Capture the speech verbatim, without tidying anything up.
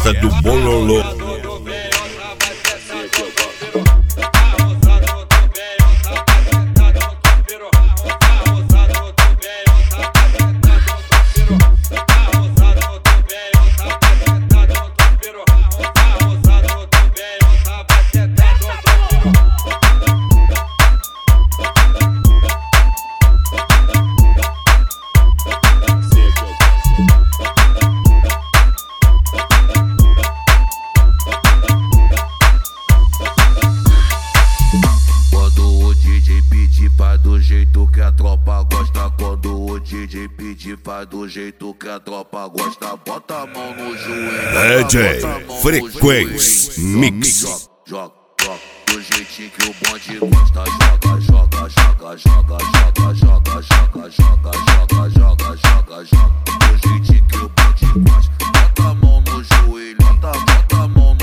gosta do bololô. Do jeito que a tropa gosta, quando o D J pedir, faz do jeito que a tropa gosta. Bota a mão no joelho, D J Frequência Mix. Joga, joga, do jeitinho que o bonde gosta. Joga, joga, joga, joga, joga, joga, joga, joga, joga, joga, joga, joga, do jeitinho que o bonde gosta. Bota a mão no joelho, bota, bota a mão